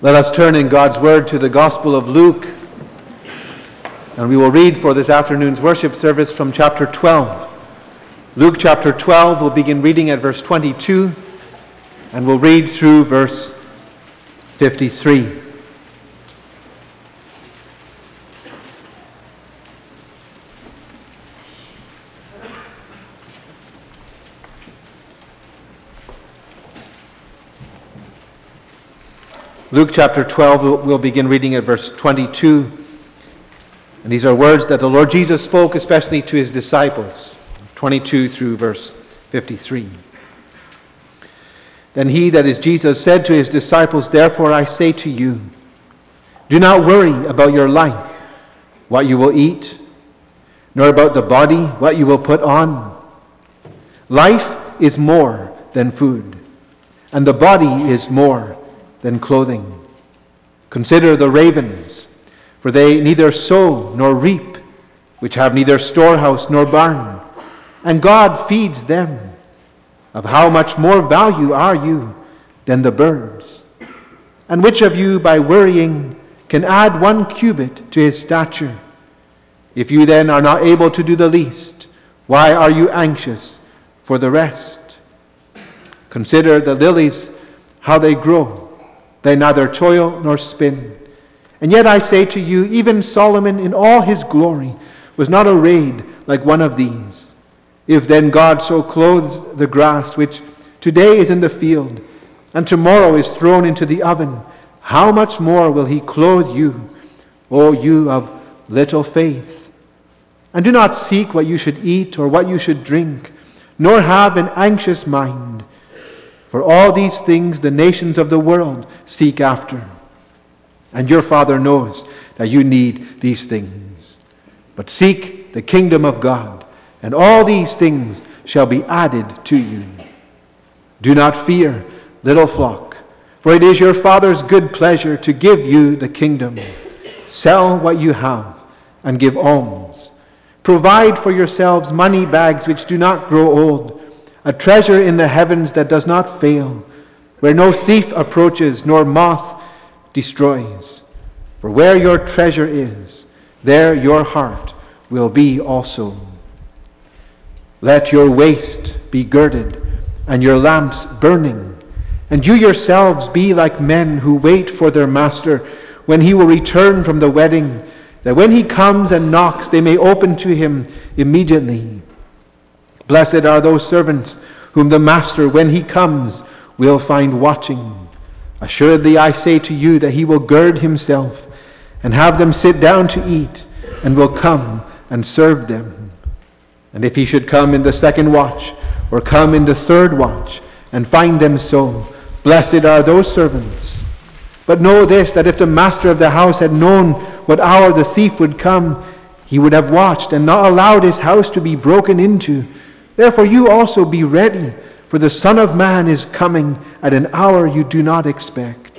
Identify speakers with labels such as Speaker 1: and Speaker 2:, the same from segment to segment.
Speaker 1: Let us turn in God's Word to the Gospel of Luke, and we will read for this afternoon's worship service from chapter 12. Luke chapter 12, we'll begin reading at verse 22, and we'll read through verse 53. Luke chapter 12, we'll begin reading at verse 22. And these are words that the Lord Jesus spoke especially to his disciples, 22 through verse 53. Then he, that is Jesus, said to his disciples, "Therefore I say to you, do not worry about your life, what you will eat, nor about the body, what you will put on. Life is more than food, and the body is more than clothing. Consider the ravens, for they neither sow nor reap, which have neither storehouse nor barn, and God feeds them. Of how much more value are you than the birds? And which of you by worrying can add 1 cubit to his stature? If you then are not able to do the least, why are you anxious for the rest? Consider the lilies, how they grow. They neither toil nor spin. And yet I say to you, even Solomon in all his glory was not arrayed like one of these. If then God so clothes the grass, which today is in the field, and tomorrow is thrown into the oven, how much more will he clothe you, O you of little faith? And do not seek what you should eat or what you should drink, nor have an anxious mind. For all these things the nations of the world seek after. And your Father knows that you need these things. But seek the kingdom of God, and all these things shall be added to you. Do not fear, little flock, for it is your Father's good pleasure to give you the kingdom. Sell what you have and give alms. Provide for yourselves money bags which do not grow old, a treasure in the heavens that does not fail, where no thief approaches nor moth destroys. For where your treasure is, there your heart will be also. Let your waist be girded and your lamps burning, and you yourselves be like men who wait for their master when he will return from the wedding, that when he comes and knocks they may open to him immediately. Blessed are those servants whom the master, when he comes, will find watching. Assuredly I say to you that he will gird himself and have them sit down to eat, and will come and serve them. And if he should come in the second watch, or come in the third watch, and find them so, blessed are those servants. But know this, that if the master of the house had known what hour the thief would come, he would have watched and not allowed his house to be broken into. Therefore you also be ready, for the Son of Man is coming at an hour you do not expect."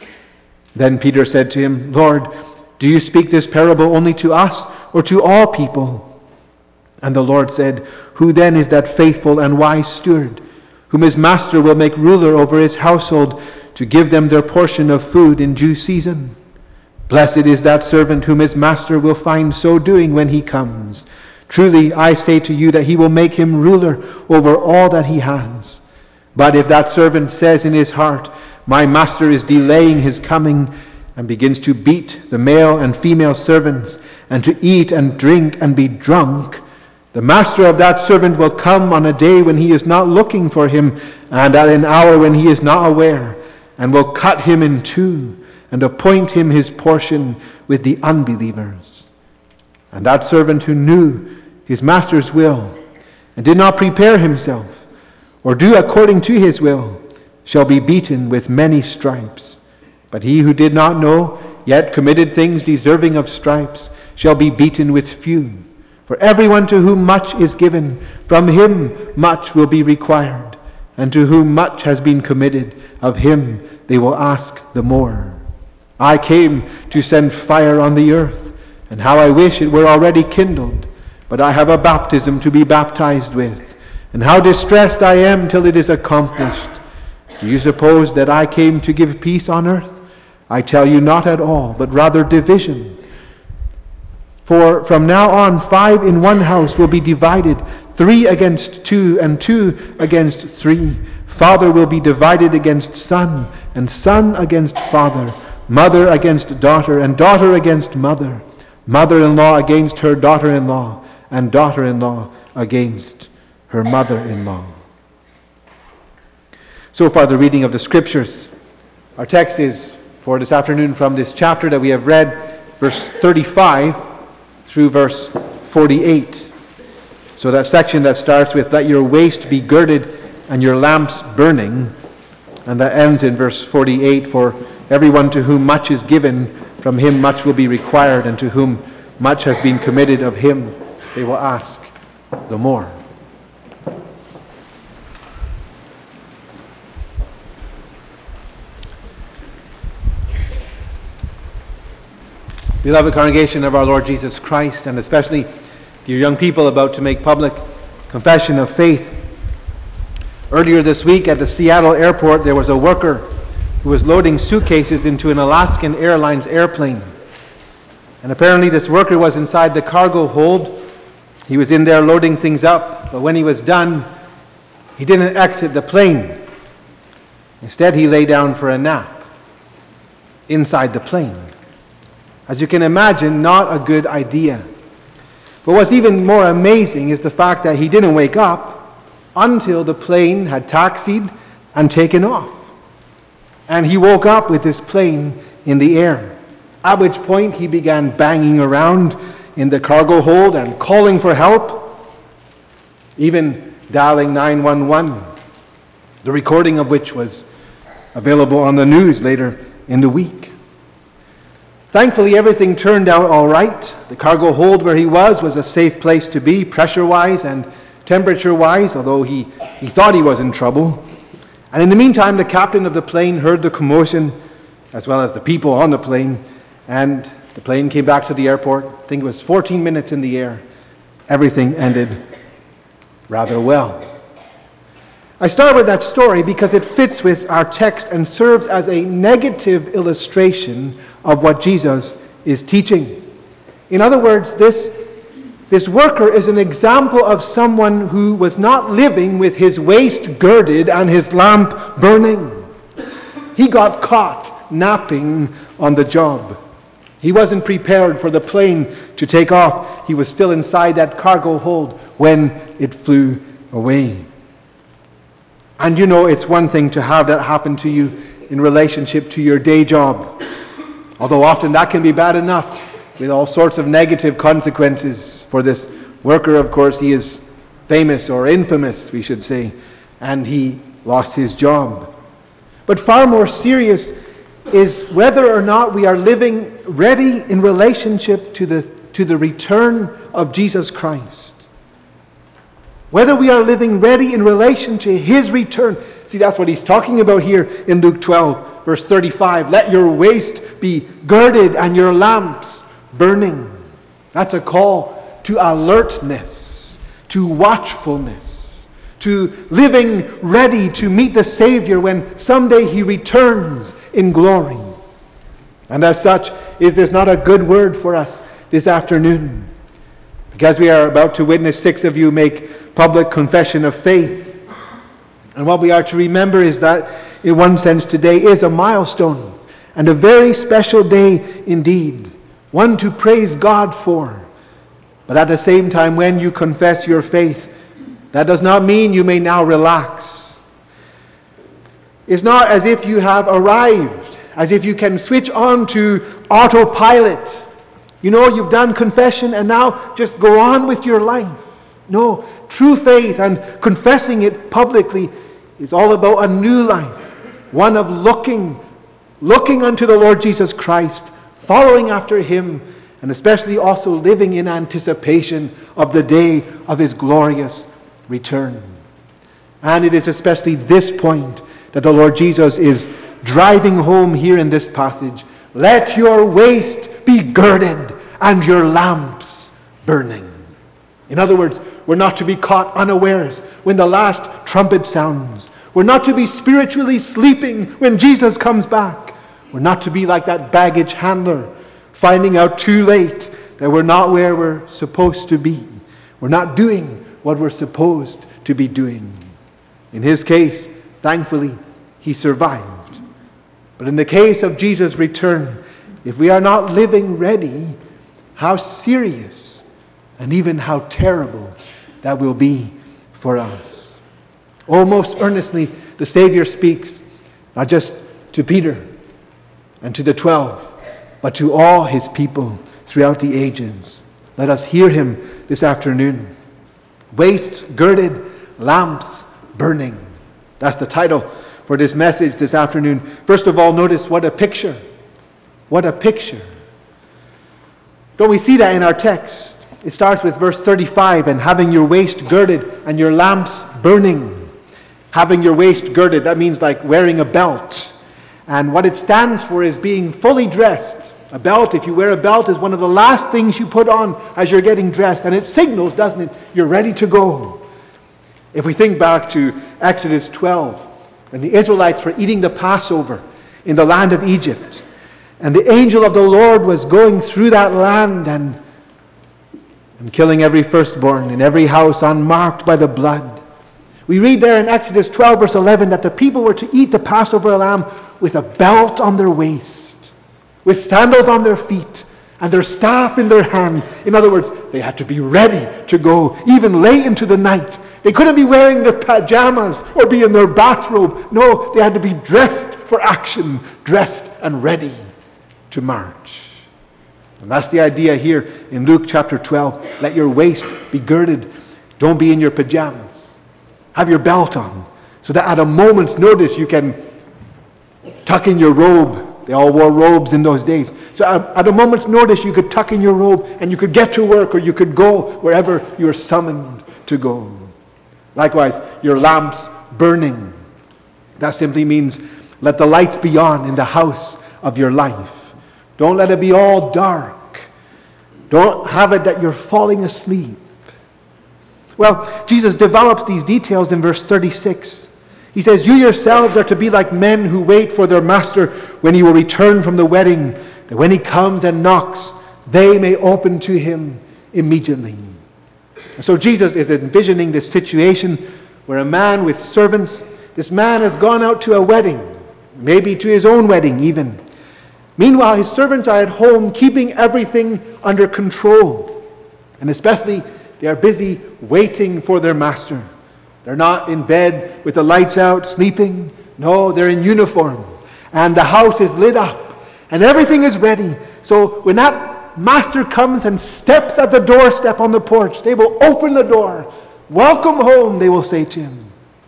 Speaker 1: Then Peter said to him, "Lord, do you speak this parable only to us, or to all people?" And the Lord said, "Who then is that faithful and wise steward, whom his master will make ruler over his household, to give them their portion of food in due season? Blessed is that servant whom his master will find so doing when he comes. Truly, I say to you that he will make him ruler over all that he has. But if that servant says in his heart, 'My master is delaying his coming,' and begins to beat the male and female servants, and to eat and drink and be drunk, the master of that servant will come on a day when he is not looking for him, and at an hour when he is not aware, and will cut him in two, and appoint him his portion with the unbelievers. And that servant who knew his master's will, and did not prepare himself, or do according to his will, shall be beaten with many stripes. But he who did not know, yet committed things deserving of stripes, shall be beaten with few. For everyone to whom much is given, from him much will be required, and to whom much has been committed, of him they will ask the more. I came to send fire on the earth, and how I wish it were already kindled. But I have a baptism to be baptized with, and how distressed I am till it is accomplished. Do you suppose that I came to give peace on earth? I tell you, not at all, but rather division. For from now on, 5 in one house will be divided, 3 against 2, and 2 against 3. Father will be divided against son, and son against father, mother against daughter, and daughter against mother, mother-in-law against her daughter-in-law, and daughter-in-law against her mother-in-law. So far, the reading of the Scriptures. Our text is for this afternoon from this chapter that we have read, verse 35 through verse 48. So that section that starts with, "Let your waist be girded and your lamps burning," and that ends in verse 48, "For everyone to whom much is given, from him much will be required, and to whom much has been committed of him, they will ask the more." Beloved congregation of our Lord Jesus Christ, and especially dear young people about to make public confession of faith, earlier this week at the Seattle airport there was a worker who was loading suitcases into an Alaskan Airlines airplane. And apparently this worker was inside the cargo hold. He was in there loading things up, but when he was done, he didn't exit the plane. Instead, he lay down for a nap inside the plane. As you can imagine, not a good idea. But what's even more amazing is the fact that he didn't wake up until the plane had taxied and taken off. And he woke up with this plane in the air, at which point he began banging around in the cargo hold and calling for help, even dialing 911, the recording of which was available on the news later in the week. Thankfully, everything turned out all right. The cargo hold where he was a safe place to be, pressure-wise and temperature-wise, although he thought he was in trouble. And in the meantime, the captain of the plane heard the commotion, as well as the people on the plane, and the plane came back to the airport. I think it was 14 minutes in the air. Everything ended rather well. I start with that story because it fits with our text and serves as a negative illustration of what Jesus is teaching. In other words, this worker is an example of someone who was not living with his waist girded and his lamp burning. He got caught napping on the job. He wasn't prepared for the plane to take off. He was still inside that cargo hold when it flew away. And you know, it's one thing to have that happen to you in relationship to your day job. Although often that can be bad enough with all sorts of negative consequences. For this worker, of course, he is famous or infamous, we should say, and he lost his job. But far more serious is whether or not we are living ready in relationship to the return of Jesus Christ. Whether we are living ready in relation to his return. See, that's what he's talking about here in Luke 12, verse 35. Let your waist be girded and your lamps burning. That's a call to alertness, to watchfulness, to living ready to meet the Savior when someday he returns in glory. And as such, is this not a good word for us this afternoon? Because we are about to witness 6 of you make public confession of faith. And what we are to remember is that, in one sense, today is a milestone and a very special day indeed. One to praise God for. But at the same time, when you confess your faith, that does not mean you may now relax. It's not as if you have arrived, as if you can switch on to autopilot. You know, you've done confession and now just go on with your life. No, true faith and confessing it publicly is all about a new life. One of looking unto the Lord Jesus Christ, following after him, and especially also living in anticipation of the day of his glorious return. And it is especially this point that the Lord Jesus is driving home here in this passage. Let your waist be girded and your lamps burning. In other words, we're not to be caught unawares when the last trumpet sounds. We're not to be spiritually sleeping when Jesus comes back. We're not to be like that baggage handler, finding out too late that we're not where we're supposed to be. We're not doing what we're supposed to be doing. In his case, thankfully, he survived. But in the case of Jesus' return, if we are not living ready, how serious and even how terrible that will be for us. Oh, most earnestly, the Savior speaks, not just to Peter and to the 12, but to all his people throughout the ages. Let us hear him this afternoon. Waists girded, lamps burning. That's the title for this message this afternoon. First of all, notice what a picture. What a picture. Don't we see that in our text? It starts with verse 35, and having your waist girded and your lamps burning. Having your waist girded, that means like wearing a belt. And what it stands for is being fully dressed. A belt, if you wear a belt, is one of the last things you put on as you're getting dressed. And it signals, doesn't it? You're ready to go. If we think back to Exodus 12, when the Israelites were eating the Passover in the land of Egypt, and the angel of the Lord was going through that land and killing every firstborn in every house unmarked by the blood. We read there in Exodus 12 verse 11 that the people were to eat the Passover lamb with a belt on their waist, with sandals on their feet, and their staff in their hand. In other words, they had to be ready to go, even late into the night. They couldn't be wearing their pajamas or be in their bathrobe. No, they had to be dressed for action, dressed and ready to march. And that's the idea here in Luke chapter 12. Let your waist be girded. Don't be in your pajamas. Have your belt on, so that at a moment's notice you can tuck in your robe. They all wore robes in those days. So at a moment's notice you could tuck in your robe and you could get to work, or you could go wherever you are summoned to go. Likewise, your lamps burning. That simply means let the lights be on in the house of your life. Don't let it be all dark. Don't have it that you're falling asleep. Well, Jesus develops these details in verse 36. He says, you yourselves are to be like men who wait for their master when he will return from the wedding, that when he comes and knocks, they may open to him immediately. And so Jesus is envisioning this situation where a man with servants, this man has gone out to a wedding, maybe to his own wedding even. Meanwhile, his servants are at home keeping everything under control. And especially, they are busy waiting for their master. They're not in bed with the lights out, sleeping. No, they're in uniform. And the house is lit up. And everything is ready. So when that master comes and steps at the doorstep on the porch, they will open the door. Welcome home, they will say to him.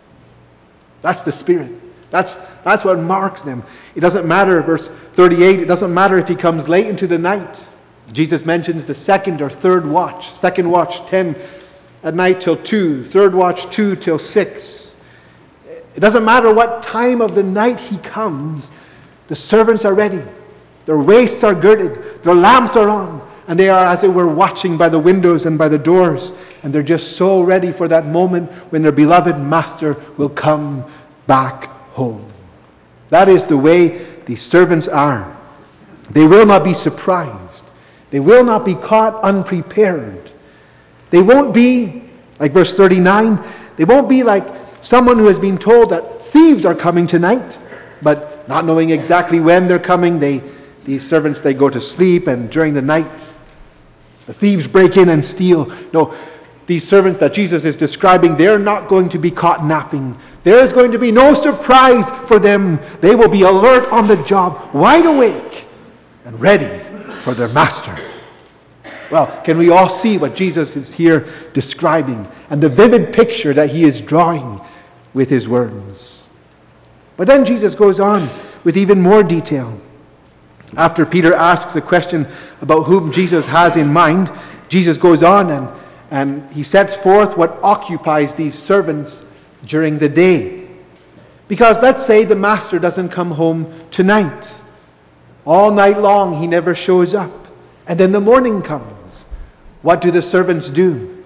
Speaker 1: That's the spirit. That's what marks them. It doesn't matter, verse 38, it doesn't matter if he comes late into the night. Jesus mentions the second or third watch. Second watch, 10 at night till 2. Third watch, 2 till 6. It doesn't matter what time of the night he comes. The servants are ready. Their waists are girded. Their lamps are on. And they are, as it were, watching by the windows and by the doors. And they're just so ready for that moment when their beloved master will come back home. That is the way these servants are. They will not be surprised. They will not be caught unprepared. They won't be, like verse 39, they won't be like someone who has been told that thieves are coming tonight, but not knowing exactly when they're coming, these servants, they go to sleep, and during the night, the thieves break in and steal. No, these servants that Jesus is describing, they're not going to be caught napping. There is going to be no surprise for them. They will be alert on the job, wide awake, and ready for their master. Well, can we all see what Jesus is here describing and the vivid picture that he is drawing with his words? But then Jesus goes on with even more detail. After Peter asks the question about whom Jesus has in mind, Jesus goes on and he sets forth what occupies these servants during the day. Because let's say the master doesn't come home tonight. All night long he never shows up. And then the morning comes. What do the servants do?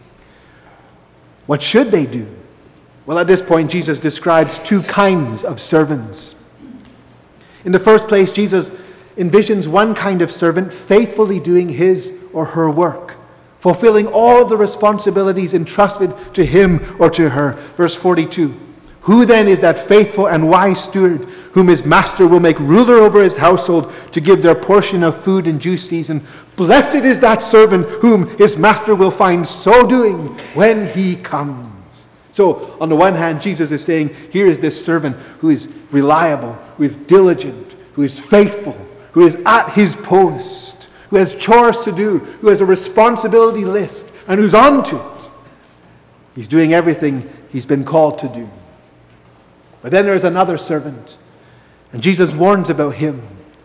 Speaker 1: What should they do? Well, at this point Jesus describes two kinds of servants. In the first place, Jesus envisions one kind of servant faithfully doing his or her work, fulfilling all of the responsibilities entrusted to him or to her. Verse 42. Who then is that faithful and wise steward whom his master will make ruler over his household to give their portion of food in due season? Blessed is that servant whom his master will find so doing when he comes. So, on the one hand, Jesus is saying, here is this servant who is reliable, who is diligent, who is faithful, who is at his post, who has chores to do, who has a responsibility list, and who's on to it. He's doing everything he's been called to do. But then there's another servant, and Jesus warns about him.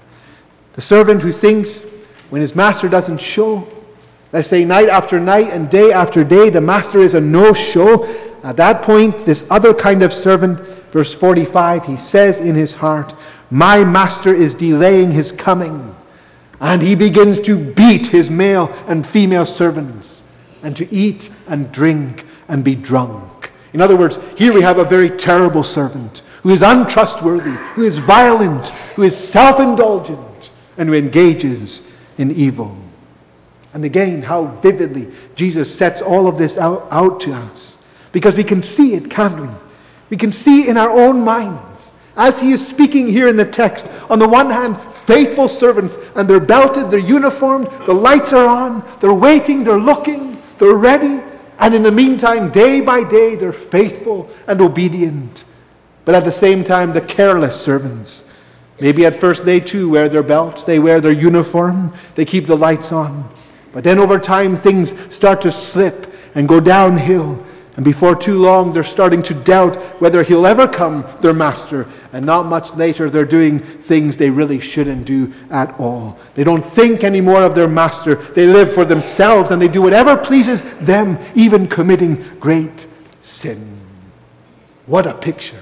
Speaker 1: The servant who thinks when his master doesn't show, let's say night after night and day after day, the master is a no-show. At that point, this other kind of servant, verse 45, he says in his heart, my master is delaying his coming. And he begins to beat his male and female servants, and to eat and drink and be drunk. In other words, here we have a very terrible servant who is untrustworthy, who is violent, who is self-indulgent, and who engages in evil. And again, how vividly Jesus sets all of this out to us. Because we can see it, can't we? We can see in our own minds, as he is speaking here in the text, on the one hand, faithful servants, and they're belted, they're uniformed, the lights are on, they're waiting, they're looking, they're ready, and in the meantime, day by day, they're faithful and obedient. But at the same time, the careless servants, maybe at first they too wear their belts, they wear their uniform, they keep the lights on. But then over time, things start to slip and go downhill. And before too long, they're starting to doubt whether he'll ever come, their master. And not much later, they're doing things they really shouldn't do at all. They don't think anymore of their master. They live for themselves, and they do whatever pleases them, even committing great sin. What a picture.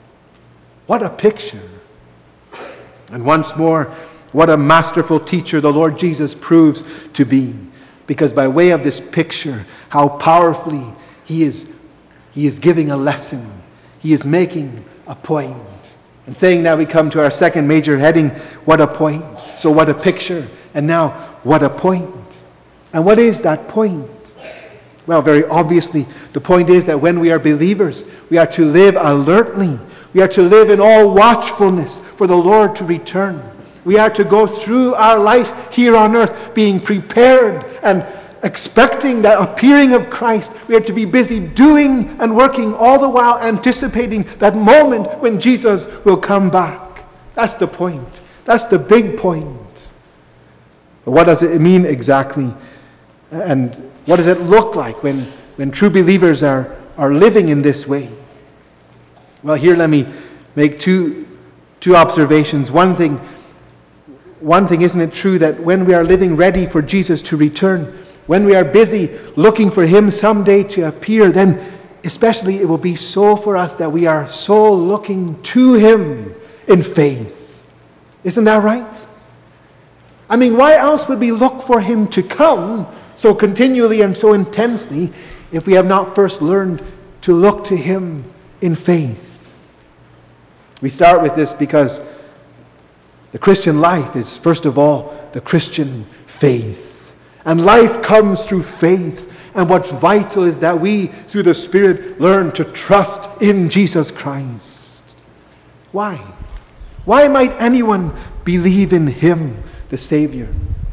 Speaker 1: What a picture. And once more, what a masterful teacher the Lord Jesus proves to be. Because by way of this picture, how powerfully He is giving a lesson. He is making a point. And saying that, we come to our second major heading, what a point. So what a picture. And now, what a point. And what is that point? Well, very obviously, the point is that when we are believers, we are to live alertly. We are to live in all watchfulness for the Lord to return. We are to go through our life here on earth being prepared and expecting the appearing of Christ. We are to be busy doing and working, all the while anticipating that moment when Jesus will come back. That's the point. That's the big point. But what does it mean exactly? And what does it look like when true believers are living in this way? Well, here let me make two observations. One thing, isn't it true that when we are living ready for Jesus to return, when we are busy looking for Him someday to appear, then especially it will be so for us that we are so looking to Him in faith. Isn't that right? I mean, why else would we look for Him to come so continually and so intensely if we have not first learned to look to Him in faith? We start with this because the Christian life is, first of all, the Christian faith. And life comes through faith. And what's vital is that we, through the Spirit, learn to trust in Jesus Christ. Why? Why might anyone believe in Him, the Savior?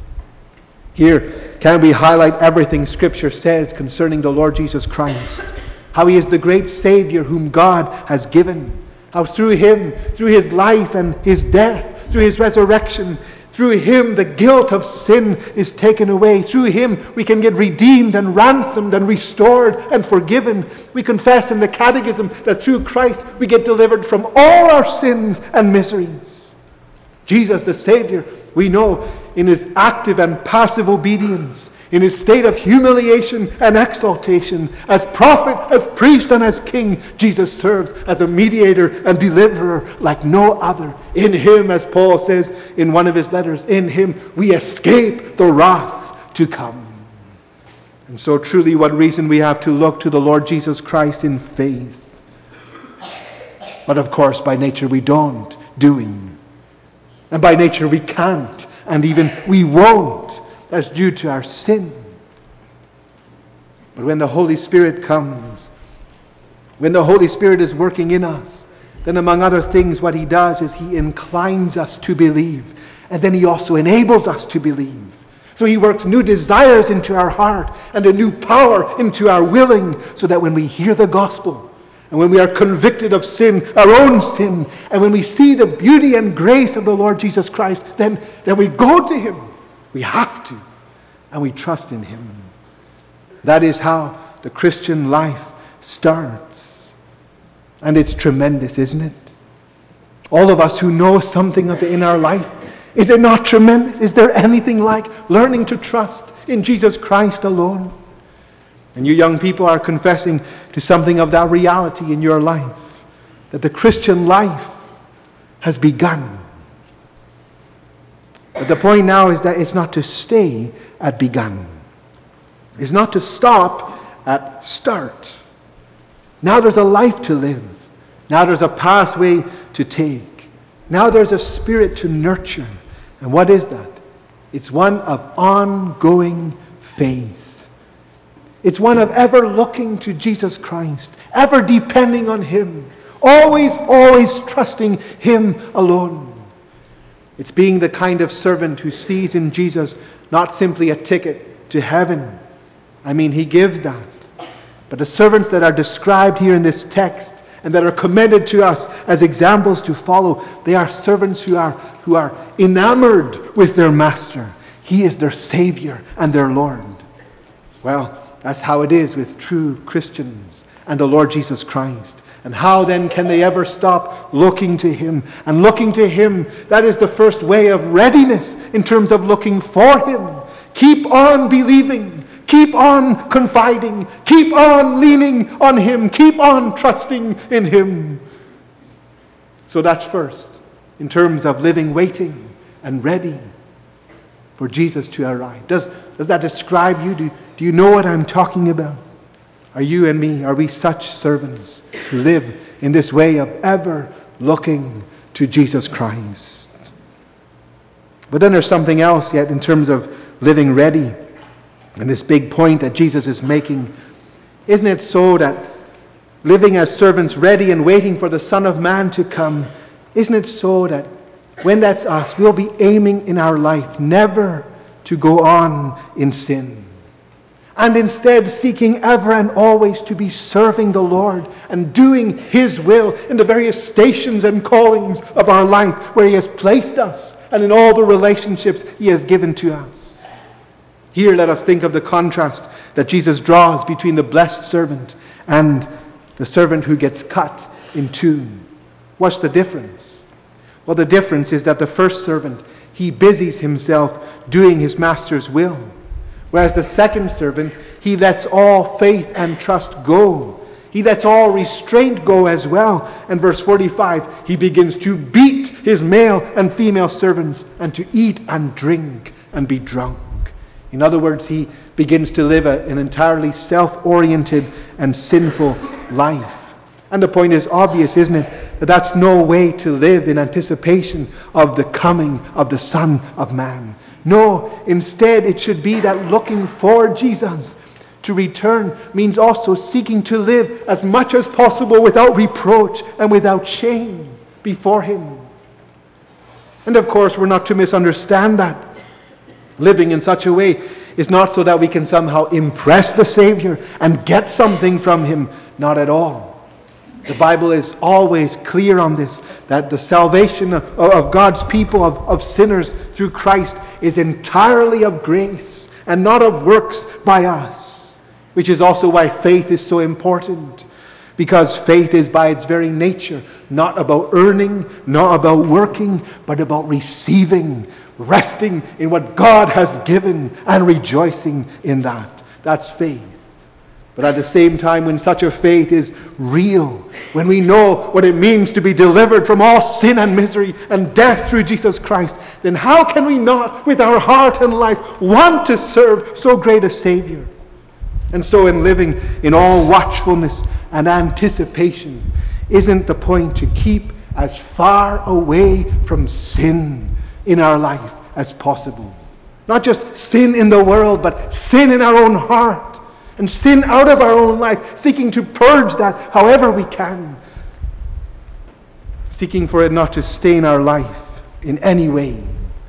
Speaker 1: Here, can we highlight everything Scripture says concerning the Lord Jesus Christ? How He is the great Savior whom God has given. How through Him, through His life and His death, through His resurrection, through Him the guilt of sin is taken away. Through Him we can get redeemed and ransomed and restored and forgiven. We confess in the Catechism that through Christ we get delivered from all our sins and miseries. Jesus the Savior, we know, in His active and passive obedience, in His state of humiliation and exaltation, as prophet, as priest, and as king, Jesus serves as a mediator and deliverer like no other. In Him, as Paul says in one of his letters, in Him we escape the wrath to come. And so truly, what reason we have to look to the Lord Jesus Christ in faith. But of course, by nature we don't, do we? And by nature we can't, and even we won't. That's due to our sin. But when the Holy Spirit comes, when the Holy Spirit is working in us, then among other things what He does is He inclines us to believe. And then He also enables us to believe. So He works new desires into our heart and a new power into our willing, so that when we hear the gospel, and when we are convicted of sin, our own sin, and when we see the beauty and grace of the Lord Jesus Christ, then we go to Him. We have to. And we trust in Him. That is how the Christian life starts. And it's tremendous, isn't it? All of us who know something of it in our life, is it not tremendous? Is there anything like learning to trust in Jesus Christ alone? And you young people are confessing to something of that reality in your life, that the Christian life has begun. But the point now is that it's not to stay at begun. It's not to stop at start. Now there's a life to live. Now there's a pathway to take. Now there's a spirit to nurture. And what is that? It's one of ongoing faith. It's one of ever looking to Jesus Christ, ever depending on Him, always trusting Him alone. It's being the kind of servant who sees in Jesus not simply a ticket to heaven. I mean, He gives that. But the servants that are described here in this text and that are commended to us as examples to follow, they are servants who are enamored with their master. He is their Savior and their Lord. Well, that's how it is with true Christians and the Lord Jesus Christ. And how then can they ever stop looking to Him? And looking to Him, that is the first way of readiness in terms of looking for Him. Keep on believing. Keep on confiding. Keep on leaning on Him. Keep on trusting in Him. So that's first, in terms of living, waiting, and ready for Jesus to arrive. Does that describe you? Do you know what I'm talking about? Are you and me, are we such servants who live in this way of ever looking to Jesus Christ? But then there's something else yet in terms of living ready. And this big point that Jesus is making. Isn't it so that living as servants ready and waiting for the Son of Man to come, isn't it so that when that's us, we'll be aiming in our life never to go on in sin, and instead seeking ever and always to be serving the Lord and doing His will in the various stations and callings of our life where He has placed us and in all the relationships He has given to us. Here let us think of the contrast that Jesus draws between the blessed servant and the servant who gets cut in two. What's the difference? Well, the difference is that the first servant, he busies himself doing his master's will. Whereas the second servant, he lets all faith and trust go. He lets all restraint go as well. And verse 45, he begins to beat his male and female servants and to eat and drink and be drunk. In other words, he begins to live an entirely self-oriented and sinful life. And the point is obvious, isn't it? That that's no way to live in anticipation of the coming of the Son of Man. No, instead it should be that looking for Jesus to return means also seeking to live as much as possible without reproach and without shame before Him. And of course, we're not to misunderstand that. Living in such a way is not so that we can somehow impress the Savior and get something from Him. Not at all. The Bible is always clear on this, that the salvation of God's people, of sinners through Christ, is entirely of grace and not of works by us. Which is also why faith is so important. Because faith is by its very nature not about earning, not about working, but about receiving, resting in what God has given and rejoicing in that. That's faith. But at the same time, when such a faith is real, when we know what it means to be delivered from all sin and misery and death through Jesus Christ, then how can we not, with our heart and life, want to serve so great a Savior? And so in living in all watchfulness and anticipation, isn't the point to keep as far away from sin in our life as possible. Not just sin in the world, but sin in our own heart. And sin out of our own life, seeking to purge that however we can. Seeking for it not to stain our life in any way.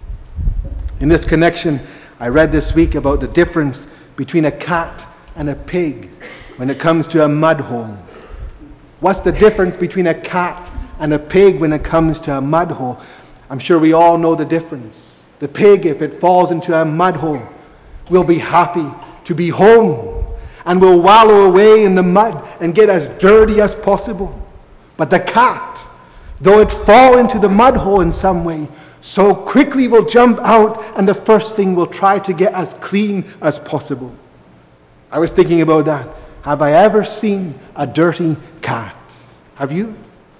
Speaker 1: In this connection, I read this week about the difference between a cat and a pig when it comes to a mud hole. What's the difference between a cat and a pig when it comes to a mud hole? I'm sure we all know the difference. The pig, if it falls into a mud hole, will be happy to be home and will wallow away in the mud and get as dirty as possible. But the cat, though it fall into the mud hole in some way, so quickly will jump out, and the first thing will try to get as clean as possible. I was thinking about that. Have I ever seen a dirty cat? Have you?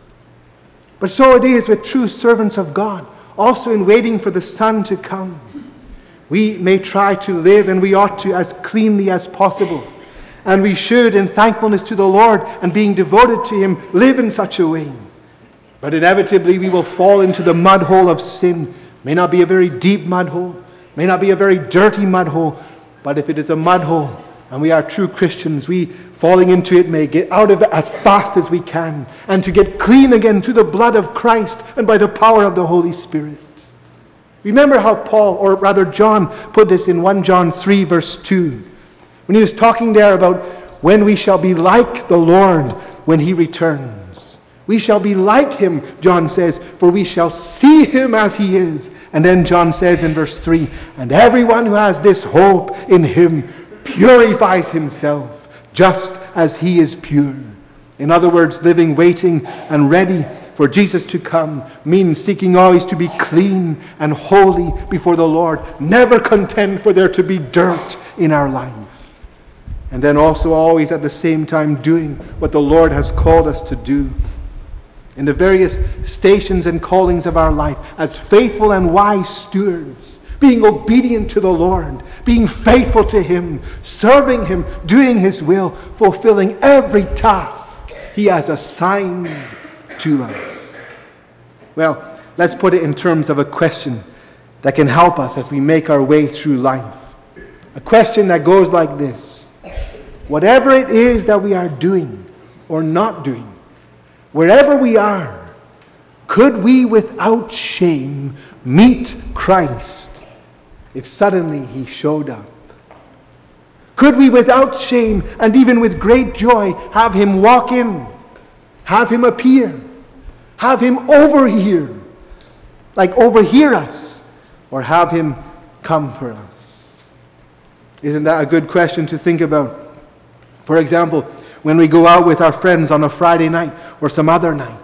Speaker 1: But so it is with true servants of God, also in waiting for the Son to come. We may try to live, and we ought to, as cleanly as possible. And we should, in thankfulness to the Lord and being devoted to Him, live in such a way. But inevitably we will fall into the mud hole of sin. May not be a very deep mud hole, may not be a very dirty mud hole, but if it is a mud hole and we are true Christians, we falling into it may get out of it as fast as we can, and to get clean again through the blood of Christ and by the power of the Holy Spirit. Remember how Paul, or rather John, put this in 1 John 3 verse 2. When he was talking there about when we shall be like the Lord when He returns. We shall be like Him, John says, for we shall see Him as He is. And then John says in verse 3, and everyone who has this hope in Him purifies himself, just as He is pure. In other words, living, waiting, and ready for Jesus to come means seeking always to be clean and holy before the Lord, never content for there to be dirt in our life. And then also always at the same time doing what the Lord has called us to do. In the various stations and callings of our life, as faithful and wise stewards, being obedient to the Lord, being faithful to Him, serving Him, doing His will, fulfilling every task He has assigned to us. Well, let's put it in terms of a question that can help us as we make our way through life. A question that goes like this. Whatever it is that we are doing or not doing, wherever we are, could we without shame meet Christ if suddenly He showed up? Could we without shame and even with great joy have Him walk in, have Him appear, have Him overhear us, or have Him come for us? Isn't that a good question to think about? For example, when we go out with our friends on a Friday night or some other night,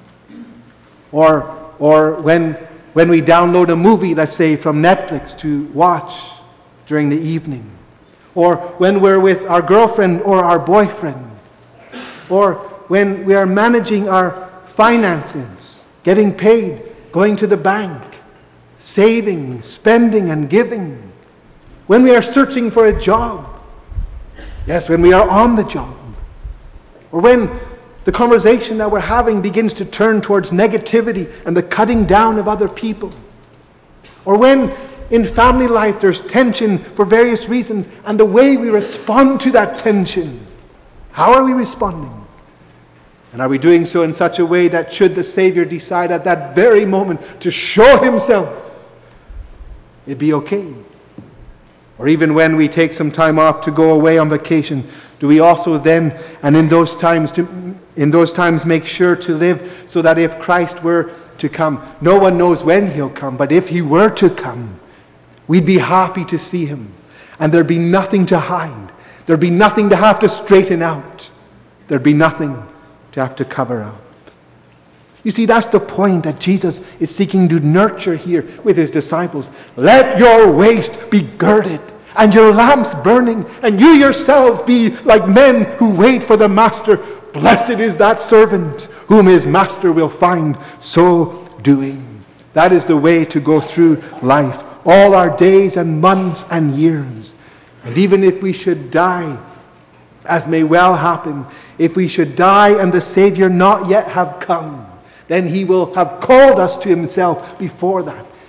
Speaker 1: or when we download a movie, let's say from Netflix, to watch during the evening, or when we're with our girlfriend or our boyfriend, or when we are managing our finances, getting paid, going to the bank, saving, spending and giving, when we are searching for a job, yes, when we are on the job, or when the conversation that we're having begins to turn towards negativity and the cutting down of other people, or when in family life there's tension for various reasons, and the way we respond to that tension, how are we responding? And are we doing so in such a way that should the Savior decide at that very moment to show Himself, it'd be okay? Or even when we take some time off to go away on vacation, do we also then, and in those times make sure to live so that if Christ were to come, no one knows when He'll come, but if He were to come, we'd be happy to see Him, and there'd be nothing to hide. There'd be nothing to have to straighten out. There'd be nothing to have to cover up. You see, that's the point that Jesus is seeking to nurture here with His disciples. Let your waist be girded and your lamps burning, and you yourselves be like men who wait for the Master. Blessed is that servant whom his master will find so doing. That is the way to go through life, all our days and months and years. And even if we should die, as may well happen, if we should die and the Savior not yet have come, then He will have called us to Himself before that.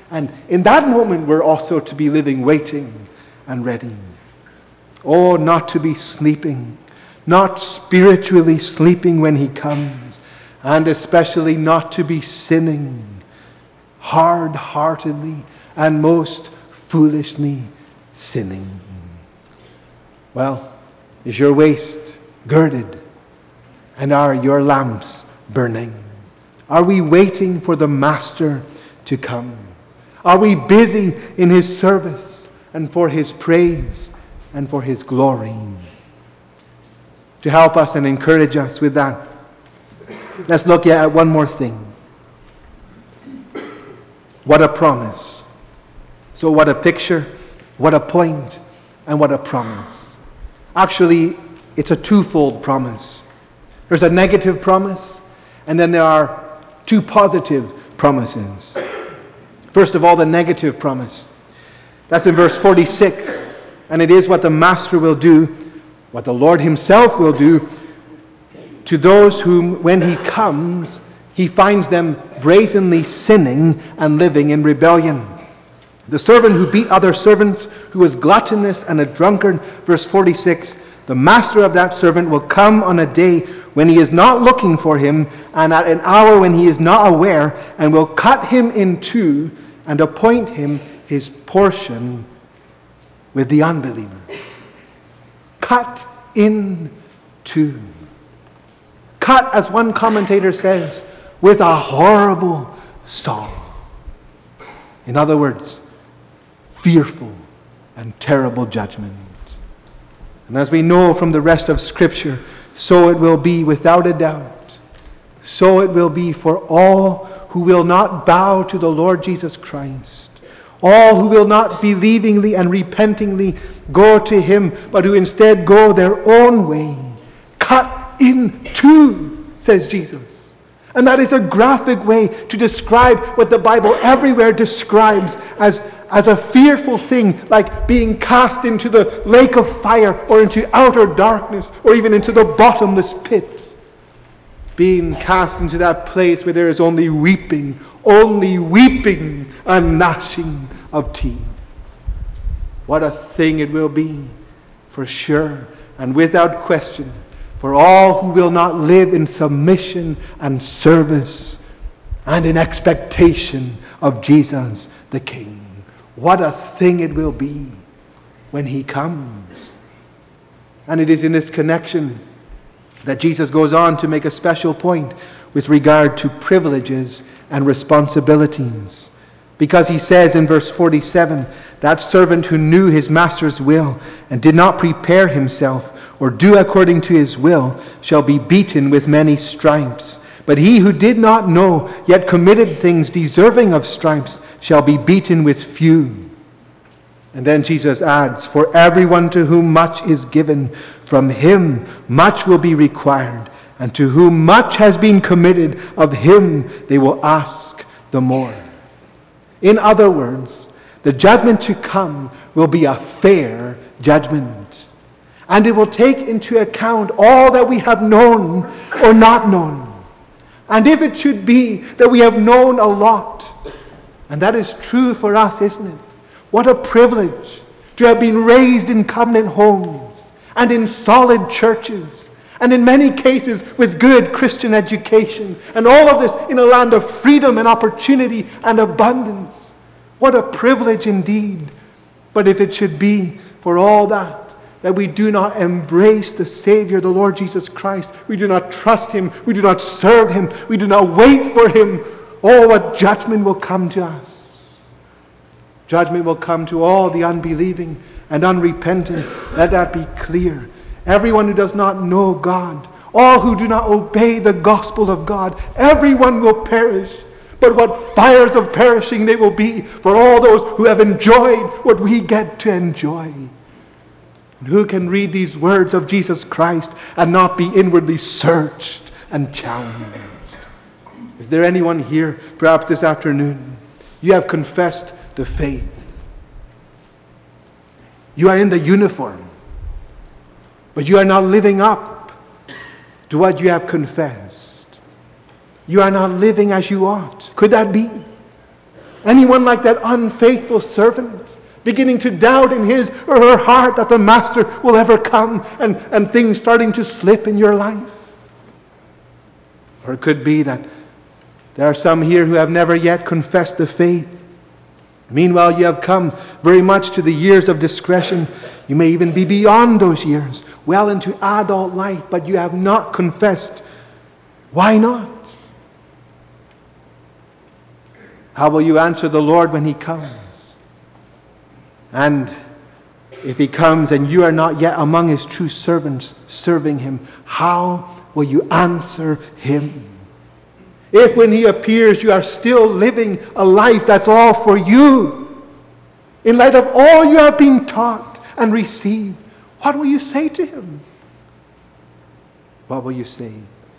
Speaker 1: And in that moment, we're also to be living, waiting, and ready. Oh, not to be sleeping, not spiritually sleeping when He comes, and especially not to be sinning hard-heartedly and most foolishly sinning. Well, is your waist girded? And are your lamps burning? Are we waiting for the Master to come? Are we busy in His service and for His praise and for His glory? To help us and encourage us with that, let's look at one more thing. What a promise. So what a picture, what a point, and what a promise. Actually, it's a twofold promise. There's a negative promise, and then there are two positive promises. First of all, the negative promise. That's in verse 46. And it is what the Master will do, what the Lord Himself will do to those whom, when He comes, He finds them brazenly sinning and living in rebellion. The servant who beat other servants, who was gluttonous and a drunkard, verse 46, the master of that servant will come on a day when he is not looking for him, and at an hour when he is not aware, and will cut him in two and appoint him his portion with the unbelievers. Cut in two. Cut, as one commentator says, with a horrible saw. In other words, fearful and terrible judgment. And as we know from the rest of Scripture, so it will be without a doubt. So it will be for all who will not bow to the Lord Jesus Christ. All who will not believingly and repentingly go to Him, but who instead go their own way. Cut in two, says Jesus. And that is a graphic way to describe what the Bible everywhere describes as a fearful thing, like being cast into the lake of fire or into outer darkness or even into the bottomless pit. Being cast into that place where there is only weeping and gnashing of teeth. What a thing it will be, for sure and without question, for all who will not live in submission and service and in expectation of Jesus the King. What a thing it will be when He comes. And it is in this connection that Jesus goes on to make a special point with regard to privileges and responsibilities. Because He says in verse 47, that servant who knew his master's will and did not prepare himself or do according to his will shall be beaten with many stripes. But he who did not know, yet committed things deserving of stripes, shall be beaten with few. And then Jesus adds, for everyone to whom much is given, from him much will be required. And to whom much has been committed, of him they will ask the more. In other words, the judgment to come will be a fair judgment. And it will take into account all that we have known or not known. And if it should be that we have known a lot, and that is true for us, isn't it? What a privilege to have been raised in covenant homes and in solid churches, and in many cases with good Christian education, and all of this in a land of freedom and opportunity and abundance. What a privilege indeed. But if it should be for all that we do not embrace the Savior, the Lord Jesus Christ, we do not trust Him, we do not serve Him, we do not wait for Him, oh, what judgment will come to us. Judgment will come to all the unbelieving and unrepentant. Let that be clear. Everyone who does not know God, all who do not obey the gospel of God, everyone will perish. But what fires of perishing they will be for all those who have enjoyed what we get to enjoy. And who can read these words of Jesus Christ and not be inwardly searched and challenged? Is there anyone here, perhaps this afternoon, you have confessed the faith? You are in the uniform, but you are not living up to what you have confessed. You are not living as you ought. Could that be? Anyone like that unfaithful servant, beginning to doubt in his or her heart that the master will ever come, and things starting to slip in your life? Or it could be that there are some here who have never yet confessed the faith. Meanwhile, you have come very much to the years of discretion. You may even be beyond those years, well into adult life, but you have not confessed. Why not? How will you answer the Lord when He comes? And if He comes and you are not yet among His true servants serving Him, how will you answer Him? If when He appears you are still living a life that's all for you, in light of all you have been taught and received, what will you say to Him? What will you say?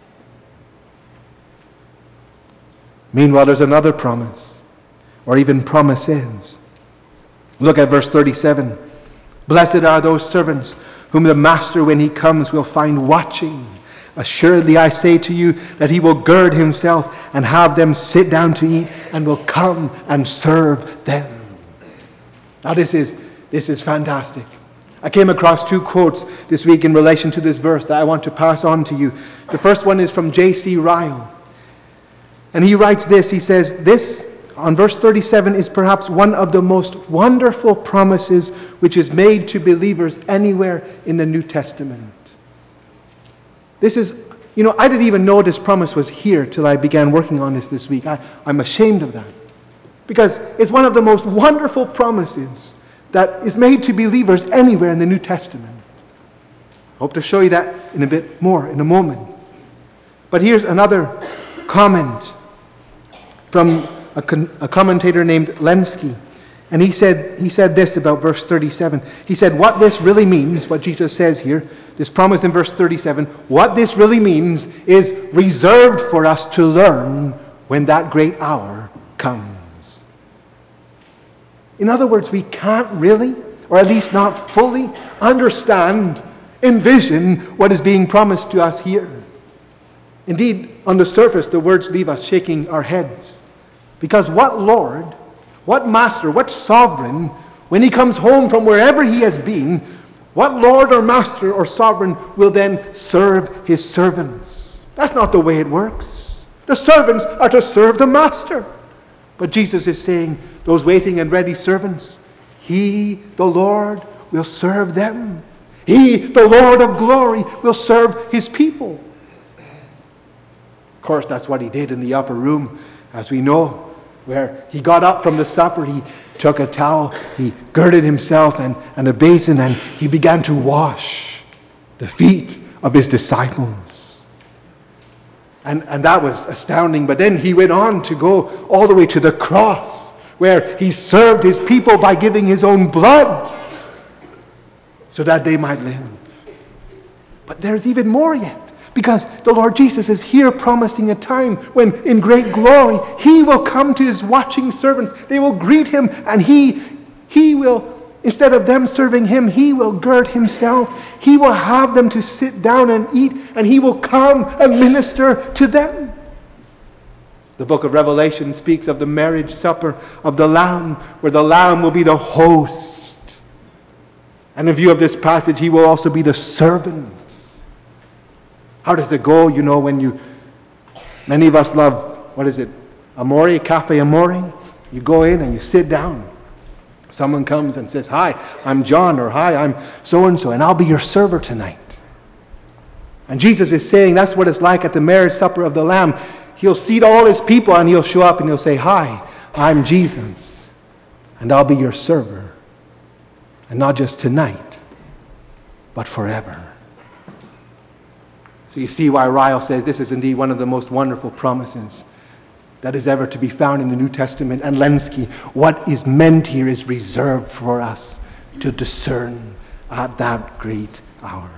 Speaker 1: Meanwhile, there's another promise, or even promises. Look at verse 37. Blessed are those servants whom the master, when he comes, will find watching. Assuredly I say to you that he will gird himself and have them sit down to eat, and will come and serve them. Now this is fantastic. I came across two quotes this week in relation to this verse that I want to pass on to you. The first one is from J.C. Ryle. And he writes this. He says, this, on verse 37, is perhaps one of the most wonderful promises which is made to believers anywhere in the New Testament. This is, I didn't even know this promise was here till I began working on this week. I'm ashamed of that. Because it's one of the most wonderful promises that is made to believers anywhere in the New Testament. I hope to show you that in a bit more in a moment. But here's another comment from a commentator named Lenski. And he said this about verse 37. He said, what this really means, what Jesus says here, this promise in verse 37, what this really means is reserved for us to learn when that great hour comes. In other words, we can't really, or at least not fully, understand, envision what is being promised to us here. Indeed, on the surface, the words leave us shaking our heads. Because what Lord, what Master, what Sovereign, when He comes home from wherever He has been, what Lord or Master or Sovereign will then serve His servants? That's not the way it works. The servants are to serve the Master. But Jesus is saying, those waiting and ready servants, He, the Lord, will serve them. He, the Lord of glory, will serve His people. Of course, that's what He did in the upper room, as we know, where He got up from the supper, He took a towel, He girded Himself and a basin, and He began to wash the feet of His disciples. And that was astounding. But then He went on to go all the way to the cross, where He served His people by giving His own blood so that they might live. But there's even more yet. Because the Lord Jesus is here promising a time when in great glory He will come to His watching servants. They will greet Him, and He will, instead of them serving Him, He will gird Himself. He will have them to sit down and eat, and He will come and minister to them. The book of Revelation speaks of the marriage supper of the Lamb, where the Lamb will be the host. And in view of this passage, He will also be the servant. How does it go, when many of us love, Amore, Cafe Amore? You go in and you sit down. Someone comes and says, hi, I'm John, or hi, I'm so-and-so, and I'll be your server tonight. And Jesus is saying that's what it's like at the marriage supper of the Lamb. He'll seat all His people, and He'll show up and He'll say, hi, I'm Jesus, and I'll be your server. And not just tonight, but forever. So you see why Ryle says this is indeed one of the most wonderful promises that is ever to be found in the New Testament. And Lenski, what is meant here is reserved for us to discern at that great hour.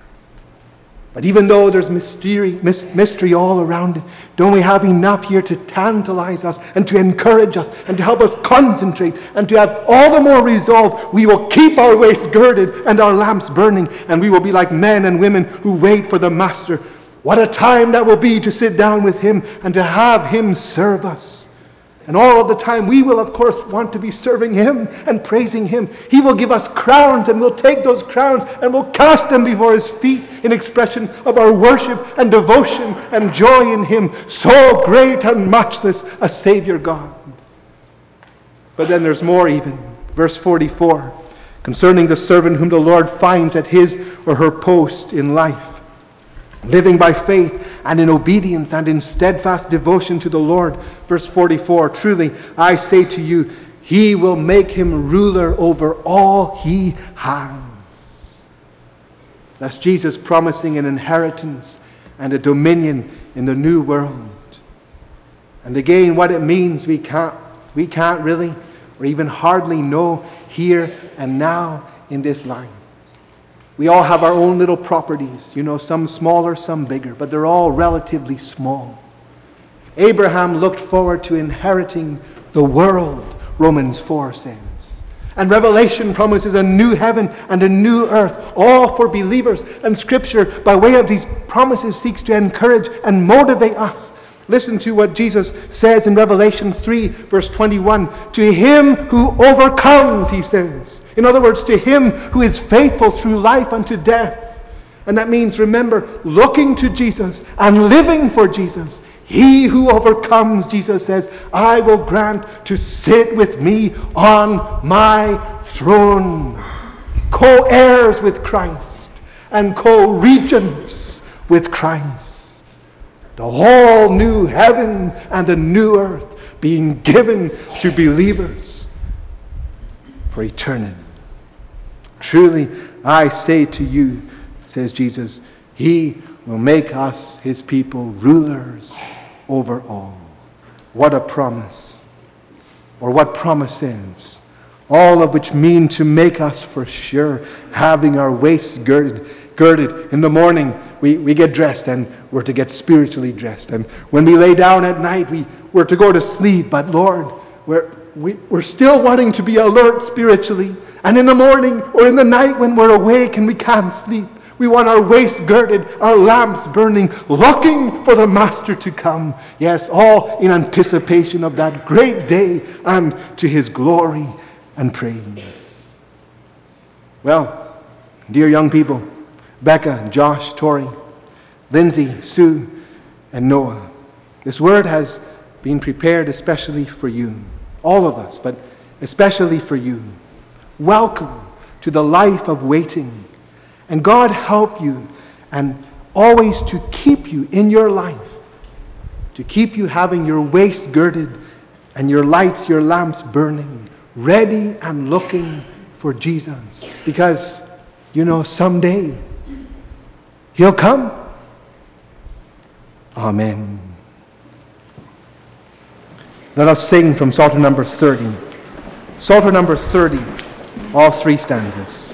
Speaker 1: But even though there's mystery all around it, don't we have enough here to tantalize us and to encourage us and to help us concentrate and to have all the more resolve? We will keep our waists girded and our lamps burning, and we will be like men and women who wait for the Master. What a time that will be to sit down with Him and to have Him serve us. And all of the time we will, of course, want to be serving Him and praising Him. He will give us crowns, and we'll take those crowns and we'll cast them before His feet in expression of our worship and devotion and joy in Him. So great and matchless a Savior God. But then there's more even. Verse 44, concerning the servant whom the Lord finds at his or her post in life, living by faith and in obedience and in steadfast devotion to the Lord. Verse 44, truly I say to you, He will make him ruler over all he has. That's Jesus promising an inheritance and a dominion in the new world. And again, what it means we can't really or even hardly know here and now in this life. We all have our own little properties, some smaller, some bigger, but they're all relatively small. Abraham looked forward to inheriting the world, Romans 4 says. And Revelation promises a new heaven and a new earth, all for believers. And Scripture, by way of these promises, seeks to encourage and motivate us. Listen to what Jesus says in Revelation 3, verse 21. To him who overcomes, he says. In other words, to him who is faithful through life unto death. And that means, remember, looking to Jesus and living for Jesus. He who overcomes, Jesus says, I will grant to sit with me on my throne. Co-heirs with Christ and co-regents with Christ. The whole new heaven and the new earth being given to believers for eternity. Truly, I say to you, says Jesus, He will make us His people rulers over all. What a promise. Or what promises. All of which mean to make us for sure having our waists girded. In the morning, we get dressed and we're to get spiritually dressed. And when we lay down at night, we're to go to sleep. But Lord, we're still wanting to be alert spiritually. And in the morning or in the night when we're awake and we can't sleep, we want our waist girded, our lamps burning, looking for the Master to come. Yes, all in anticipation of that great day and to His glory and praise. Well, dear young people, Becca, Josh, Tori, Lindsay, Sue, and Noah, this word has been prepared especially for you. All of us, but especially for you. Welcome to the life of waiting. And God help you and always to keep you in your life. To keep you having your waist girded and your lights, your lamps burning, ready and looking for Jesus. Because, someday He'll come. Amen. Let us sing from Psalter number 30. Psalter number 30, all three stanzas.